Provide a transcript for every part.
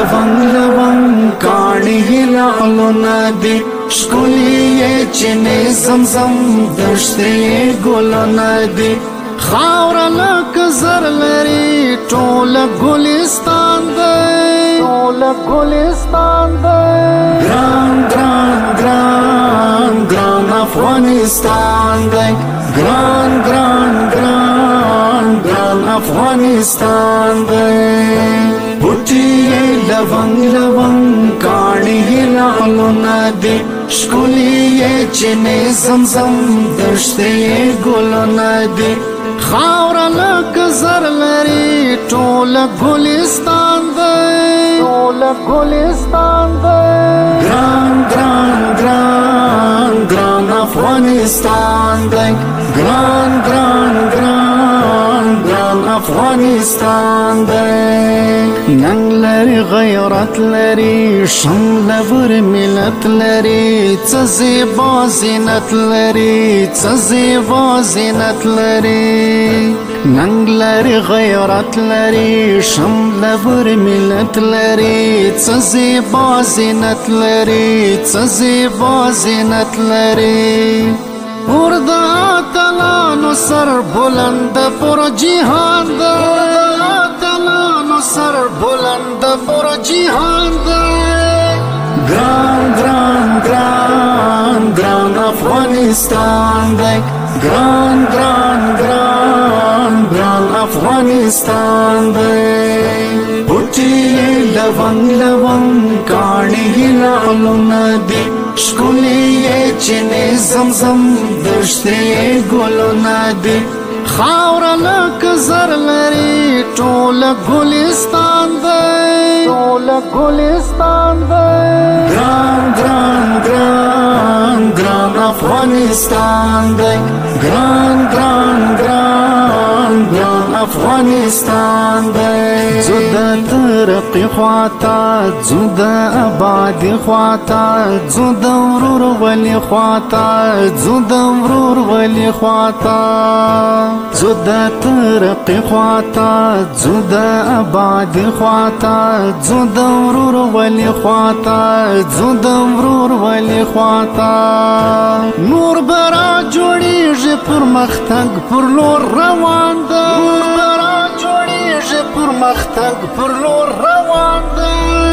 لونگ لونگ کانی لعلو ندی شکلی چنی زمزم دشتی گلو ندی خاور لک زر لري ټول ګلستان دی ټول ګلستان دی ګران ګران ګران ګران افغانستان دی ګران ګران ګران ګران افغانستان دی بوټي لونگ لونگ کاڼي لعلو ندي ښکلي چنې زمزم دشتې ګلو ندي خاور لک زر لري ټول ګلستان دی ټول ګلستان دی ګران ګران ګران ګران افغانستان دی ګران ګران ګران ګران افغانستان دی ننګ لري غیرت لري شملور ملت لري څه زیبا زینت لري څه زیبا زینت لري ننګ لري غیرت لري شملور ملت لري څه زیبا زینت لري څه زیبا زینت لري ورد اتلانو سر بلند پر جهان اتلانو سر بلند پر جهان ګران ګران ګران ګران افغانستان دی ګران ګران ګران ګران افغانستان دی بوټي لونگ لونگ کاڼي لعلو ندي ښکلي چنې زمزم دشتې ګلو ندي خاور لک زر لري ټول ګلستان دی ټول ګلستان دی ګران ګران ګران ګران افغانستان دی ګران ګران ګران ګران افغانستان دی زو د ترقي خواته زو د آبادي خواته زو د ورور ولي خواته زو د ورور ولي خواته زو د ترقي خواته زو د آبادي خواته زو د ورور ولي خواته زو د ورور ولي خواته نور برا جوړیږي پرمختګ پر لور روان ده نور برا جوړیږي پرمختګ پر لور روان ده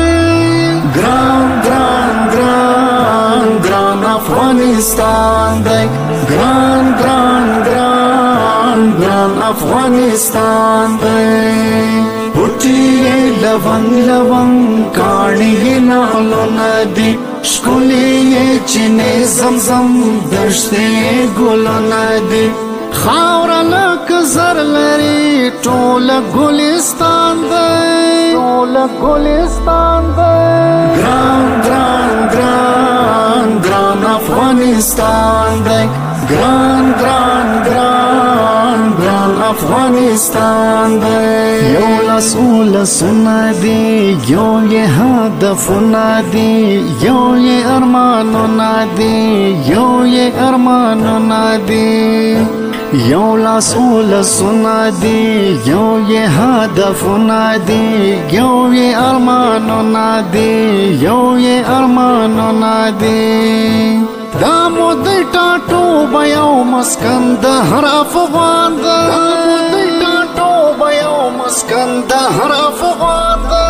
ګران ګران ګران ګران افغانستان دی ګران ګران ګران ګران افغانستان دی بوټي لونگ لونگ کاڼي لعلو ندي ښکلي چنې زمزم دشتې ګلو ندي خاور لک زر لري ټول ګلستان دی ټول ګلستان دی ګران ګران ګران ګران افغانستان دی ګران ګران ګران ګران افغانستان دی یو لسونه دی یو یې هدفونه دي یو یې ارمانونه دي یو یې ارمانونه دي یو لسونه دی یو یې هدفونه دي یو یې ارمانونه دي یو یې ارمانونه دي دا مو د ټاټو به یو مسکن د هر افغان ده دا مو د ټاټو به یو مسکن د هر افغان ده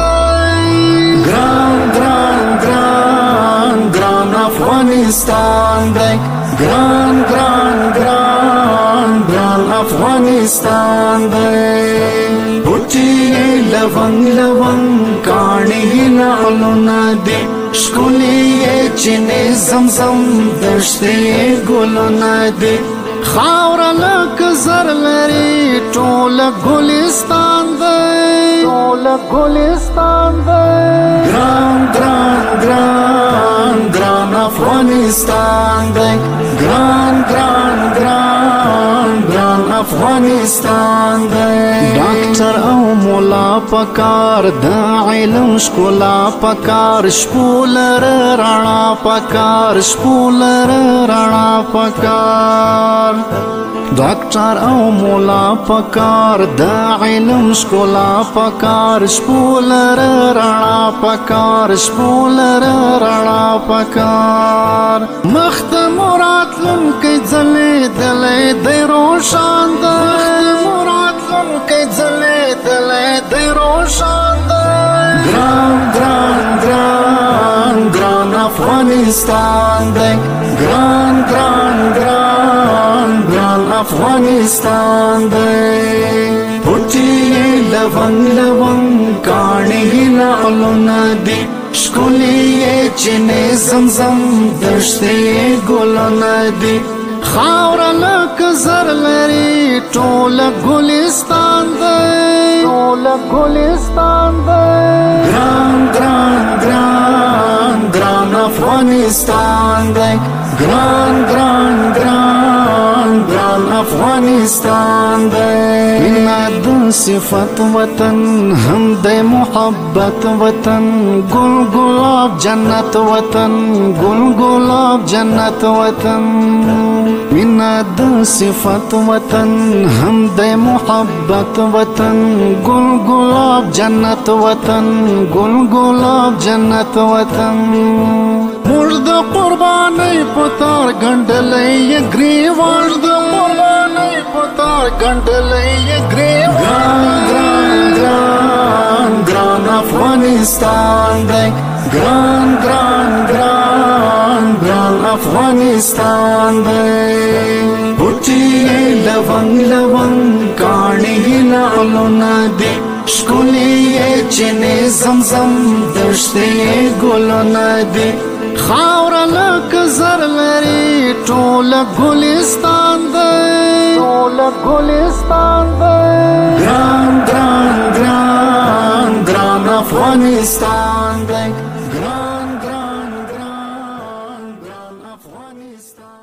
ګران ګران ګران ګران افغانستان دی ګران ګران ګران ګران افغانستان دی بوټي لونگ لونگ کاڼي لعلو ندي ښکلي چنې زمزم دشتې ګلو ندي خاور لک زر لري ټول ګلستان دی ټول ګلستان دی ګران ګران ګران ګران افغانستان دی ګران ګران ګران ګران افغانستان دی ډاکټر او مولا پکار د علم ښکلا پکار شپولر رڼا پکار شپولر رڼا پکار ډاکټر او مولا پکار د علم ښکلا پکار شپولر رڼا پکار شپولر رڼا پکار مخت مراد لم کې ځلېدلې دی روشان دی مراد لم کې ځلېدلې دی روشان دی ګران ګران ګران ګران افغانستان دی ګران ګران ګران ګران افغانستان دی پټي لونګ لونګ کاڼي لالونه دي ښکلي چینې زمزم دښتې ګلونه دي خاوره لکه زر لري ټوله ګلستان دی ټوله ګلستان دی ګران ګران ګران ګران افغانستان دی ګران ګران ګران ګران افغانستان دی مینا د صفت وطن هم د محبت وطن گل گلاب جنت وطن گل گلاب جنت وطن مینا د صفت وطن هم د محبت وطن گل گلاب جنت وطن گل گلاب جنت وطن مرد قربانی پتار گنڈلی گریوان د قربانی پتار گنڈلی گریوان گران گران گران افغانستان دی گران گران گران گران افغانستان دی پټي لونګ لونګ کاڼي لالونه دي ښکلي چینې زمزم دښتې ګلونه دي خاوره لکه زر لري ټوله ګلستان دی ټوله ګلستان دی ګران ګران ګران ګران افغانستان دی ګران ګران ګران ګران افغانستان